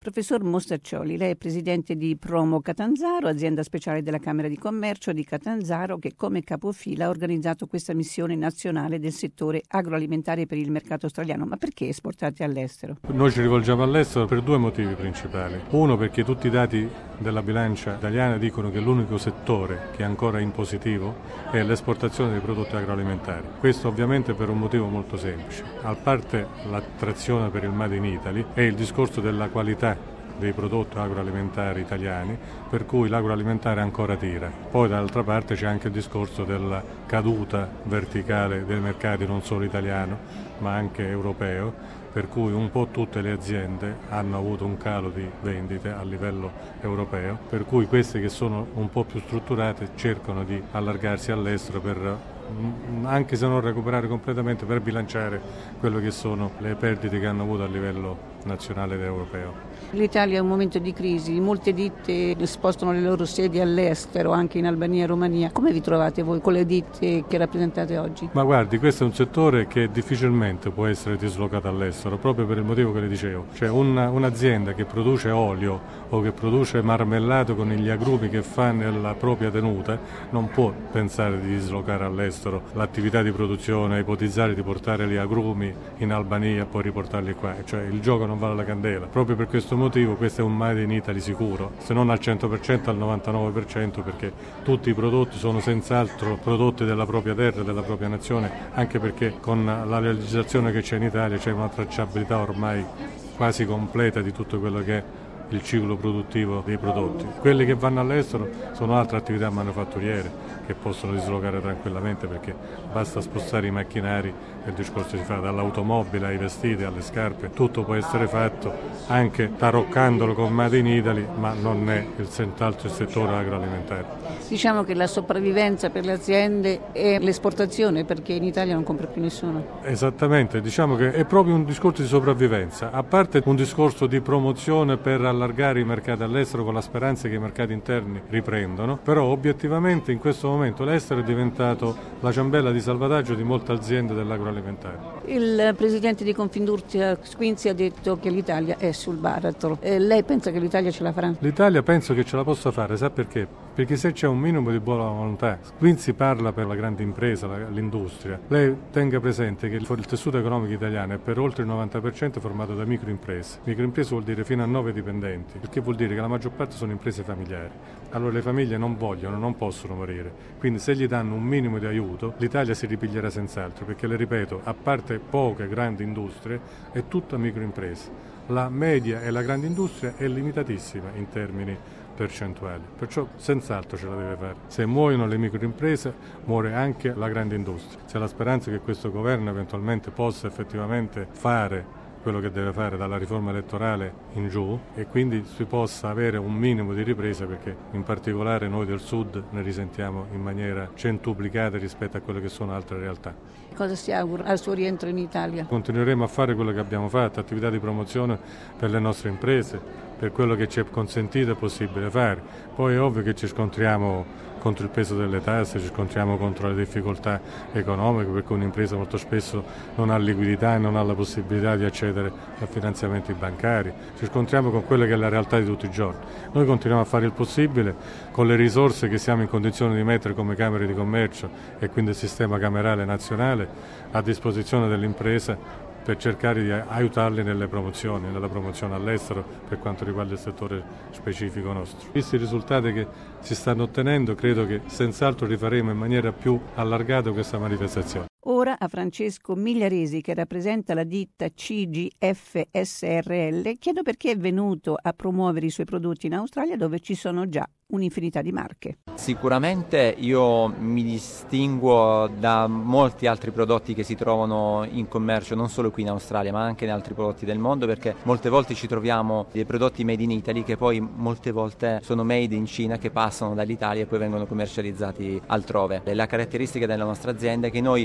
Professor Mostaccioli, lei è presidente di Promo Catanzaro, azienda speciale della Camera di Commercio di Catanzaro, che come capofila ha organizzato questa missione nazionale del settore agroalimentare per il mercato australiano. Ma perché esportate all'estero? Noi ci rivolgiamo all'estero per due motivi principali. Uno, perché tutti i dati della bilancia italiana dicono che l'unico settore che è ancora in positivo è l'esportazione dei prodotti agroalimentari. Questo ovviamente per un motivo molto semplice. A parte l'attrazione per il Made in Italy e il discorso della qualità dei prodotti agroalimentari italiani, per cui l'agroalimentare ancora tira. Poi dall'altra parte c'è anche il discorso della caduta verticale dei mercati non solo italiano ma anche europeo, per cui un po' tutte le aziende hanno avuto un calo di vendite a livello europeo, per cui queste che sono un po' più strutturate cercano di allargarsi all'estero per, anche se non recuperare completamente, per bilanciare quello che sono le perdite che hanno avuto a livello nazionale ed europeo. L'Italia è un momento di crisi, molte ditte spostano le loro sedi all'estero, anche in Albania e Romania. Come vi trovate voi con le ditte che rappresentate oggi? Ma guardi, questo è un settore che difficilmente può essere dislocato all'estero, proprio per il motivo che le dicevo. Cioè un'azienda che produce olio o che produce marmellato con gli agrumi che fa nella propria tenuta non può pensare di dislocare all'estero l'attività di produzione, ipotizzare di portare gli agrumi in Albania e poi riportarli qua. Cioè il gioco non vale la candela. Proprio per questo motivo questo è un Made in Italy sicuro, se non al 100% al 99%, perché tutti i prodotti sono senz'altro prodotti della propria terra, della propria nazione, anche perché con la legislazione che c'è in Italia c'è una tracciabilità ormai quasi completa di tutto quello che è il ciclo produttivo dei prodotti. Quelli che vanno all'estero sono altre attività manufatturiere che possono dislocare tranquillamente, perché basta spostare i macchinari e il discorso si fa dall'automobile ai vestiti alle scarpe, tutto può essere fatto anche taroccandolo con Made in Italy, ma non è senz'altro il settore agroalimentare. Diciamo che la sopravvivenza per le aziende è l'esportazione, perché in Italia non compra più nessuno. Esattamente, diciamo che è proprio un discorso di sopravvivenza, a parte un discorso di promozione per allargare i mercati all'estero con la speranza che i mercati interni riprendano, però obiettivamente in questo momento l'estero è diventato la ciambella di salvataggio di molte aziende dell'agroalimentare. Il presidente di Confindustria Squinzi ha detto che l'Italia è sul baratro. Lei pensa che l'Italia ce la farà? L'Italia penso che ce la possa fare, sa perché? Perché se c'è un minimo di buona volontà, Squinzi parla per la grande impresa, l'industria, lei tenga presente che il tessuto economico italiano è per oltre il 90% formato da microimprese. Microimprese vuol dire fino a 9 dipendenti, il che vuol dire che la maggior parte sono imprese familiari. Allora le famiglie non vogliono, non possono morire, quindi se gli danno un minimo di aiuto l'Italia si ripiglierà senz'altro, perché le ripeto, a parte poche grandi industrie è tutta microimprese. La media e la grande industria è limitatissima in termini percentuali, perciò senz'altro ce la deve fare. Se muoiono le microimprese muore anche la grande industria. C'è la speranza che questo governo eventualmente possa effettivamente fare quello che deve fare dalla riforma elettorale in giù e quindi si possa avere un minimo di ripresa, perché in particolare noi del Sud ne risentiamo in maniera centuplicata rispetto a quelle che sono altre realtà. Cosa si augura al suo rientro in Italia? Continueremo a fare quello che abbiamo fatto, attività di promozione per le nostre imprese, per quello che ci è consentito e possibile fare. Poi è ovvio che ci scontriamo contro il peso delle tasse, ci scontriamo contro le difficoltà economiche, perché un'impresa molto spesso non ha liquidità e non ha la possibilità di accedere a finanziamenti bancari, ci scontriamo con quella che è la realtà di tutti i giorni. Noi continuiamo a fare il possibile con le risorse che siamo in condizione di mettere come Camere di Commercio e quindi il sistema camerale nazionale a disposizione dell'impresa, per cercare di aiutarli nella promozione all'estero per quanto riguarda il settore specifico nostro. Visti i risultati che si stanno ottenendo, credo che senz'altro rifaremo in maniera più allargata questa manifestazione. Ora a Francesco Migliaresi, che rappresenta la ditta CGF SRL, chiedo perché è venuto a promuovere i suoi prodotti in Australia, dove ci sono già un'infinità di marche. Sicuramente io mi distinguo da molti altri prodotti che si trovano in commercio non solo qui in Australia ma anche in altri prodotti del mondo, perché molte volte ci troviamo dei prodotti made in Italy che poi molte volte sono made in Cina, che passano dall'Italia e poi vengono commercializzati altrove. La caratteristica della nostra azienda è che noi produciamo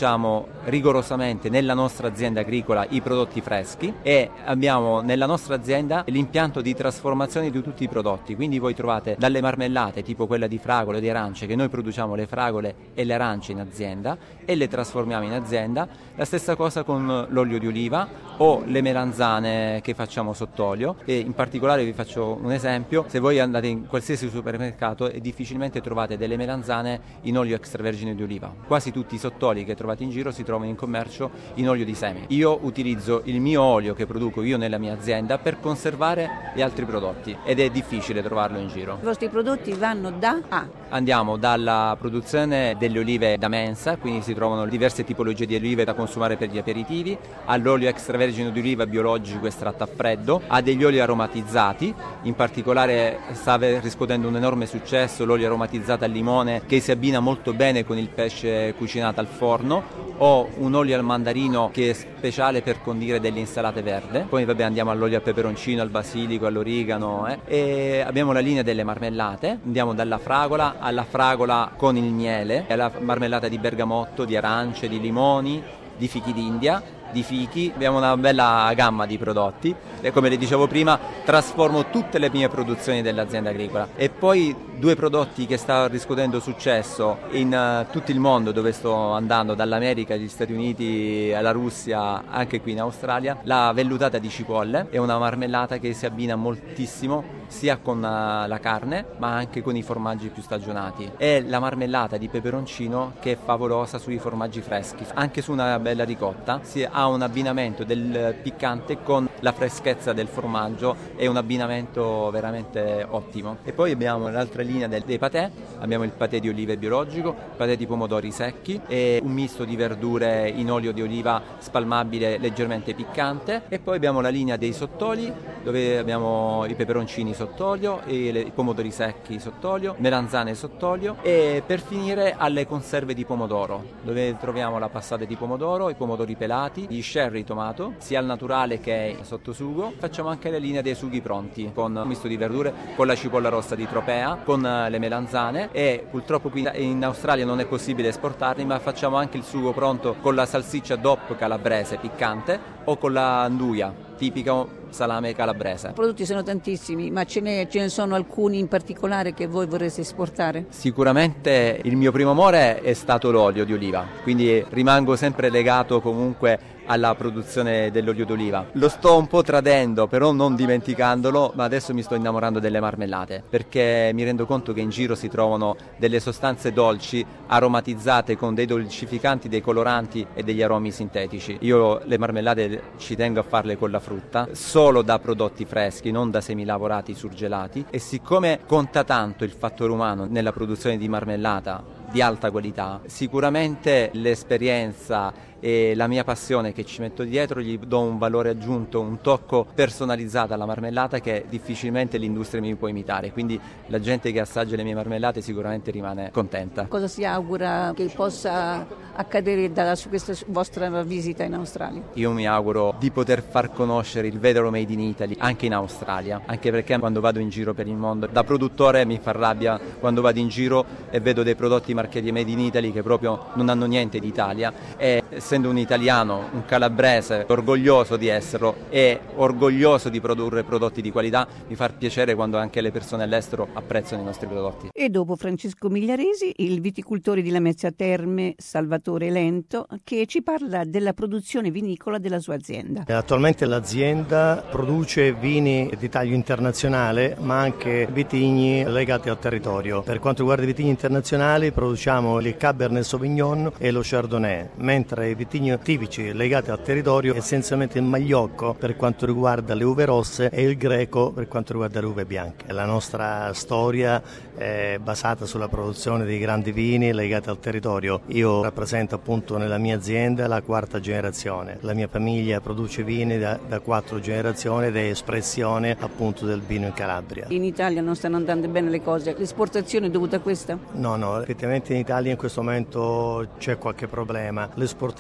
produciamo rigorosamente nella nostra azienda agricola i prodotti freschi e abbiamo nella nostra azienda l'impianto di trasformazione di tutti i prodotti, quindi voi trovate dalle marmellate tipo quella di fragole o di arance, che noi produciamo le fragole e le arance in azienda e le trasformiamo in azienda, la stessa cosa con l'olio di oliva o le melanzane che facciamo sott'olio. E in particolare vi faccio un esempio: se voi andate in qualsiasi supermercato e difficilmente trovate delle melanzane in olio extravergine di oliva, quasi tutti i sottoli che trovate in giro si trovano in commercio in olio di seme. Io utilizzo il mio olio che produco io nella mia azienda per conservare gli altri prodotti ed è difficile trovarlo in giro. I vostri prodotti vanno da a? Andiamo dalla produzione delle olive da mensa, quindi si trovano diverse tipologie di olive da consumare per gli aperitivi, all'olio extravergine di oliva biologico estratto a freddo, a degli oli aromatizzati, in particolare sta riscuotendo un enorme successo l'olio aromatizzato al limone che si abbina molto bene con il pesce cucinato al forno, o un olio al mandarino che è speciale per condire delle insalate verde. Poi andiamo all'olio al peperoncino, al basilico, all'origano e abbiamo la linea delle marmellate, andiamo dalla fragola alla fragola con il miele, alla marmellata di bergamotto, di arance, di limoni, di fichi d'India, di fichi. Abbiamo una bella gamma di prodotti e, come le dicevo prima, trasformo tutte le mie produzioni dell'azienda agricola. E poi due prodotti che stanno riscuotendo successo in tutto il mondo, dove sto andando, dall'America agli Stati Uniti alla Russia, anche qui in Australia: la vellutata di cipolle è una marmellata che si abbina moltissimo sia con la carne ma anche con i formaggi più stagionati, e la marmellata di peperoncino che è favolosa sui formaggi freschi. Anche su una bella ricotta si ha un abbinamento del piccante con la freschezza del formaggio, è un abbinamento veramente ottimo. E poi abbiamo l'altra linea dei patè, abbiamo il patè di olive biologico, patè di pomodori secchi e un misto di verdure in olio di oliva spalmabile leggermente piccante. E poi abbiamo la linea dei sottoli, dove abbiamo i peperoncini sott'olio e i pomodori secchi sott'olio, melanzane sott'olio, e per finire alle conserve di pomodoro, dove troviamo la passata di pomodoro, i pomodori pelati, gli sherry tomato, sia al naturale che sotto sugo. Facciamo anche la linea dei sughi pronti con un misto di verdure, con la cipolla rossa di Tropea, con le melanzane, e purtroppo qui in Australia non è possibile esportarli, ma facciamo anche il sugo pronto con la salsiccia DOP calabrese piccante o con la anduia tipica salame calabrese. I prodotti sono tantissimi, ma ce ne sono alcuni in particolare che voi vorreste esportare? Sicuramente il mio primo amore è stato l'olio di oliva, quindi rimango sempre legato comunque alla produzione dell'olio d'oliva. Lo sto un po' tradendo, però non dimenticandolo, ma adesso mi sto innamorando delle marmellate, perché mi rendo conto che in giro si trovano delle sostanze dolci aromatizzate con dei dolcificanti, dei coloranti e degli aromi sintetici. Io le marmellate ci tengo a farle con la frutta, solo da prodotti freschi, non da semilavorati surgelati, e siccome conta tanto il fattore umano nella produzione di marmellata di alta qualità, sicuramente l'esperienza e la mia passione che ci metto dietro gli do un valore aggiunto, un tocco personalizzato alla marmellata che difficilmente l'industria mi può imitare, quindi la gente che assaggia le mie marmellate sicuramente rimane contenta. Cosa si augura che possa accadere su questa vostra visita in Australia? Io mi auguro di poter far conoscere il vero Made in Italy anche in Australia, anche perché quando vado in giro per il mondo, da produttore mi fa rabbia quando vado in giro e vedo dei prodotti marchiati Made in Italy che proprio non hanno niente d'Italia, e essendo un italiano, un calabrese, orgoglioso di esserlo e orgoglioso di produrre prodotti di qualità, mi fa piacere quando anche le persone all'estero apprezzano i nostri prodotti. E dopo Francesco Migliaresi, il viticoltore di Lamezia Terme, Salvatore Lento, che ci parla della produzione vinicola della sua azienda. Attualmente l'azienda produce vini di taglio internazionale, ma anche vitigni legati al territorio. Per quanto riguarda i vitigni internazionali, produciamo il Cabernet Sauvignon e lo Chardonnay, mentre i vitigni tipici legati al territorio essenzialmente il Magliocco per quanto riguarda le uve rosse e il Greco per quanto riguarda le uve bianche. La nostra storia è basata sulla produzione di grandi vini legati al territorio. Io rappresento appunto nella mia azienda la quarta generazione. La mia famiglia produce vini da 4 generazioni ed è espressione appunto del vino in Calabria. In Italia non stanno andando bene le cose, l'esportazione è dovuta a questa? No, effettivamente in Italia in questo momento c'è qualche problema. L'esportazione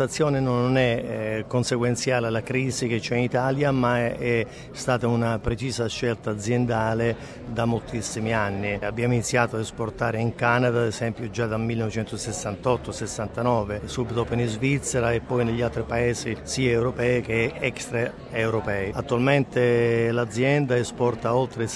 l'esportazione non è conseguenziale alla crisi che c'è in Italia, ma è stata una precisa scelta aziendale da moltissimi anni. Abbiamo iniziato ad esportare in Canada, ad esempio, già dal 1968-69, subito dopo in Svizzera e poi negli altri paesi sia europei che extraeuropei. Attualmente l'azienda esporta oltre il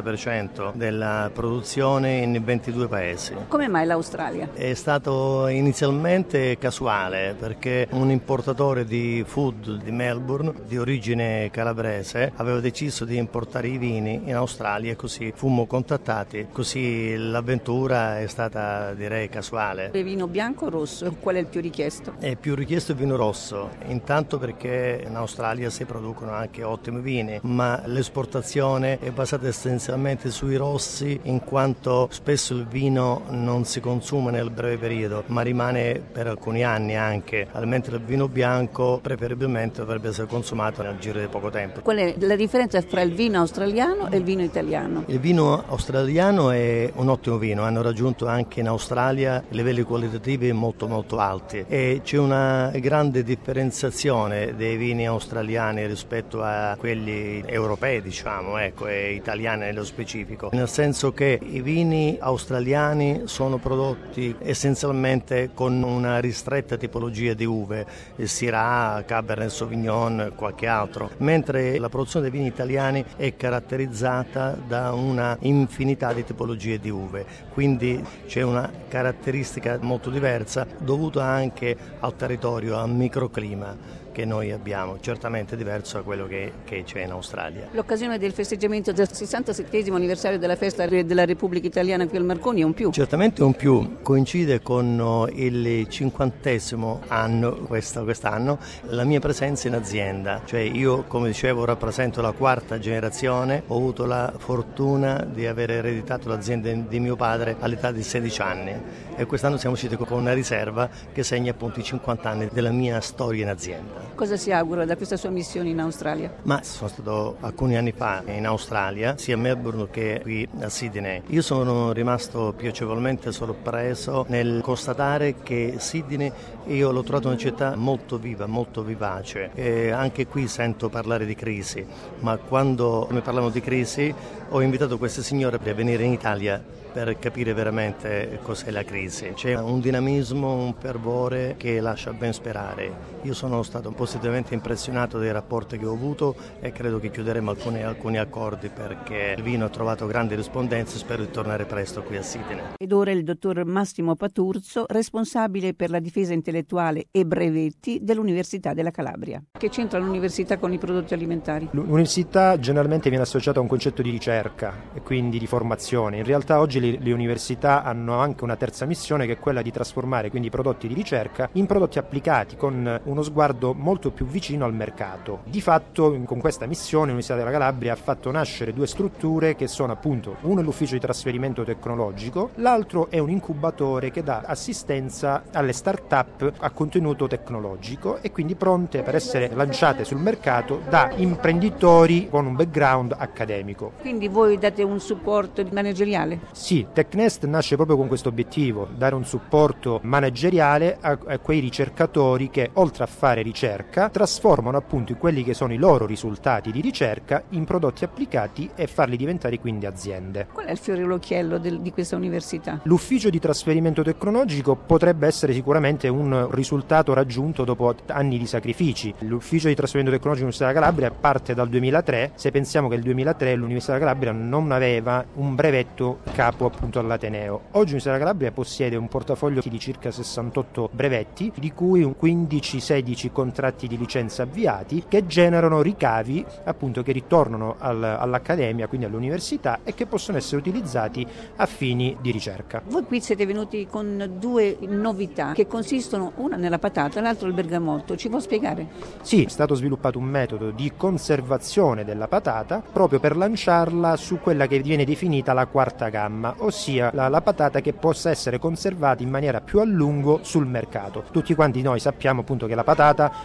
60% della produzione in 22 paesi. Come mai l'Australia? È stato inizialmente casuale, perché un importatore di food di Melbourne, di origine calabrese, aveva deciso di importare i vini in Australia e così fummo contattati. Così l'avventura è stata, direi, casuale. Il vino bianco o rosso? Qual è il più richiesto? È più richiesto il vino rosso, intanto perché in Australia si producono anche ottimi vini, ma l'esportazione è basata essenzialmente sui rossi, in quanto spesso il vino non si consuma nel breve periodo, ma rimane per alcuni anni anche, mentre il vino bianco preferibilmente dovrebbe essere consumato nel giro di poco tempo. Qual è la differenza tra il vino australiano e il vino italiano? Il vino australiano è un ottimo vino, hanno raggiunto anche in Australia livelli qualitativi molto molto alti e c'è una grande differenziazione dei vini australiani rispetto a quelli europei, diciamo, e italiani nello specifico, nel senso che i vini australiani sono prodotti essenzialmente con una ristretta tipologia di uve, Syrah, Cabernet Sauvignon, qualche altro, mentre la produzione dei vini italiani è caratterizzata da una infinità di tipologie di uve, quindi c'è una caratteristica molto diversa dovuta anche al territorio, al microclima che noi abbiamo, certamente diverso da quello che c'è in Australia. L'occasione del festeggiamento del 67° anniversario della festa della Repubblica Italiana qui al Marconi è un più? Certamente un più, coincide con il 50° anno quest'anno la mia presenza in azienda, cioè io, come dicevo, rappresento la 4ª generazione, ho avuto la fortuna di aver ereditato l'azienda di mio padre all'età di 16 anni e quest'anno siamo usciti con una riserva che segna appunto i 50 anni della mia storia in azienda. Cosa si augura da questa sua missione in Australia? Ma sono stato alcuni anni fa in Australia, sia a Melbourne che qui a Sydney. Io sono rimasto piacevolmente sorpreso nel constatare che Sydney io l'ho trovato una città molto viva, molto vivace. E anche qui sento parlare di crisi, ma quando mi parlano di crisi ho invitato queste signore a venire in Italia per capire veramente cos'è la crisi. C'è un dinamismo, un fervore che lascia ben sperare. Io sono stato positivamente impressionato dai rapporti che ho avuto e credo che chiuderemo alcuni accordi perché il vino ha trovato grandi rispondenze e spero di tornare presto qui a Sydney. Ed ora il dottor Massimo Paturzo, responsabile per la difesa intellettuale e brevetti dell'Università della Calabria. Che c'entra l'università con i prodotti alimentari? L'università generalmente viene associata a un concetto di ricerca e quindi di formazione. In realtà oggi le università hanno anche una terza missione, che è quella di trasformare quindi i prodotti di ricerca in prodotti applicati con uno sguardo molto più vicino al mercato. Di fatto con questa missione l'Università della Calabria ha fatto nascere 2 strutture che sono appunto uno è l'ufficio di trasferimento tecnologico, l'altro è un incubatore che dà assistenza alle start-up a contenuto tecnologico e quindi pronte per essere lanciate sul mercato da imprenditori con un background accademico. Quindi voi date un supporto manageriale? Sì, TechNest nasce proprio con questo obiettivo, dare un supporto manageriale a quei ricercatori che, oltre a fare ricerca, trasformano appunto quelli che sono i loro risultati di ricerca in prodotti applicati e farli diventare quindi aziende. Qual è il fiore all'occhiello di questa università? L'ufficio di trasferimento tecnologico potrebbe essere sicuramente un risultato raggiunto dopo anni di sacrifici. L'ufficio di trasferimento tecnologico dell'Università della Calabria parte dal 2003, se pensiamo che nel 2003 l'Università della Calabria non aveva un brevetto capo appunto all'Ateneo. Oggi l'Università della Calabria possiede un portafoglio di circa 68 brevetti, di cui 15-16 contratti di licenza avviati che generano ricavi appunto che ritornano all'Accademia, quindi all'università, e che possono essere utilizzati a fini di ricerca. Voi qui siete venuti con 2 novità che consistono una nella patata, l'altro il bergamotto. Ci può spiegare? Sì, è stato sviluppato un metodo di conservazione della patata proprio per lanciarla su quella che viene definita la 4ª gamma, ossia la patata che possa essere conservata in maniera più a lungo sul mercato. Tutti quanti noi sappiamo appunto che la patata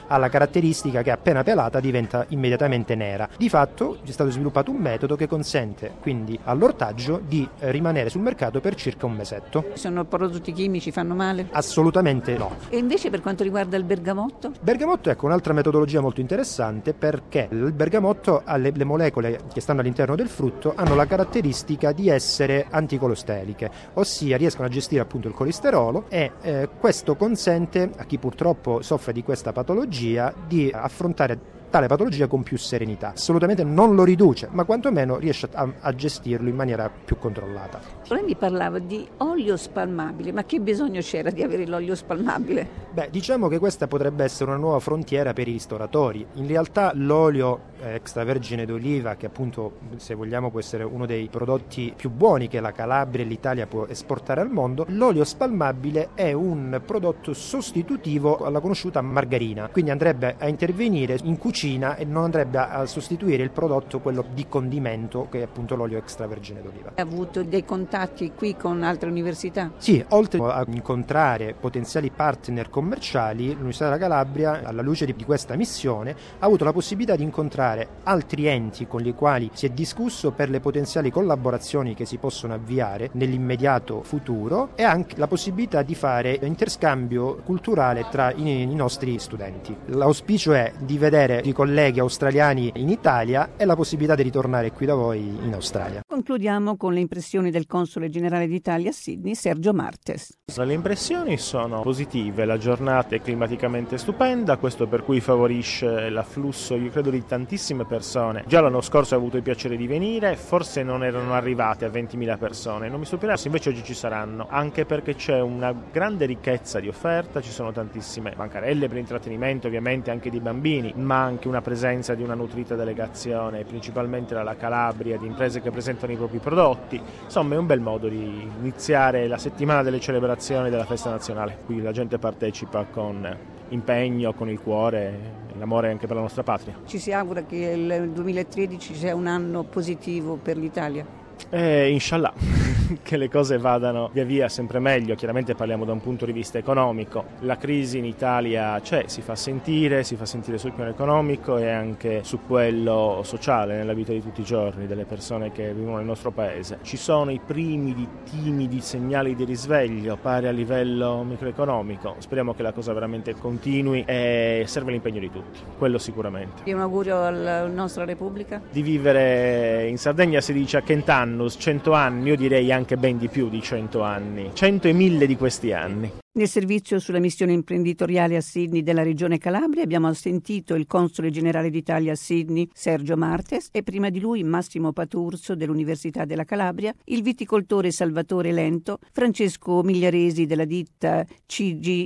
ha la caratteristica che appena pelata diventa immediatamente nera. Di fatto è stato sviluppato un metodo che consente quindi all'ortaggio di rimanere sul mercato per circa un mesetto. Sono prodotti chimici, fanno male? Assolutamente no. E invece per quanto riguarda il bergamotto? Bergamotto, ecco, un'altra metodologia molto interessante, perché il bergamotto, le molecole che stanno all'interno del frutto hanno la caratteristica di essere anticolosteliche, ossia riescono a gestire appunto il colesterolo e questo consente a chi purtroppo soffre di questa patologia di affrontare tale patologia con più serenità. Assolutamente non lo riduce, ma quantomeno riesce a gestirlo in maniera più controllata. Lei mi parlava di olio spalmabile, ma che bisogno c'era di avere l'olio spalmabile? Beh, diciamo che questa potrebbe essere una nuova frontiera per i ristoratori. In realtà l'olio extravergine d'oliva, che appunto, se vogliamo, può essere uno dei prodotti più buoni che la Calabria e l'Italia può esportare al mondo, l'olio spalmabile è un prodotto sostitutivo alla conosciuta margarina, quindi andrebbe a intervenire in cucina e non andrebbe a sostituire il prodotto, quello di condimento, che è appunto l'olio extravergine d'oliva. Ha avuto dei contatti qui con altre università? Sì, oltre a incontrare potenziali partner commerciali, l'Università della Calabria, alla luce di questa missione, ha avuto la possibilità di incontrare altri enti con i quali si è discusso per le potenziali collaborazioni che si possono avviare nell'immediato futuro, e anche la possibilità di fare interscambio culturale tra i nostri studenti. L'auspicio è di vedere i colleghi australiani in Italia e la possibilità di ritornare qui da voi in Australia. Concludiamo con le impressioni del console generale d'Italia a Sydney, Sergio Martes. Le impressioni sono positive, la giornata è climaticamente stupenda, questo per cui favorisce l'afflusso, io credo, di tantissime persone. Già l'anno scorso ho avuto il piacere di venire, forse non erano arrivate a 20.000 persone, non mi stupirà se invece oggi ci saranno, anche perché c'è una grande ricchezza di offerta, ci sono tantissime bancarelle per intrattenimento, ovviamente anche di bambini, ma anche una presenza di una nutrita delegazione, principalmente dalla Calabria, di imprese che presentano i propri prodotti. Insomma, è un bel modo di iniziare la settimana delle celebrazioni della festa nazionale. Qui la gente partecipa con impegno, con il cuore, l'amore anche per la nostra patria. Ci si augura che il 2013 sia un anno positivo per l'Italia? Inshallah, che le cose vadano via via sempre meglio. Chiaramente parliamo da un punto di vista economico. La crisi in Italia c'è, si fa sentire sul piano economico e anche su quello sociale, nella vita di tutti i giorni delle persone che vivono nel nostro paese. Ci sono i primi timidi segnali di risveglio, pare a livello microeconomico. Speriamo che la cosa veramente continui e serve l'impegno di tutti, quello sicuramente. E un augurio alla nostra Repubblica? Di vivere in Sardegna si dice a Kentannus, 100 anni, io direi anche ben di più di 100 anni, 100 e 1000 di questi anni. Nel servizio sulla missione imprenditoriale a Sydney della Regione Calabria abbiamo sentito il console generale d'Italia a Sydney, Sergio Martes, e prima di lui Massimo Paturzo dell'Università della Calabria, il viticoltore Salvatore Lento, Francesco Migliaresi della ditta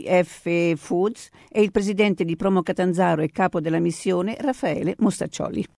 CGF Foods e il presidente di Promo Catanzaro e capo della missione Raffaele Mostaccioli.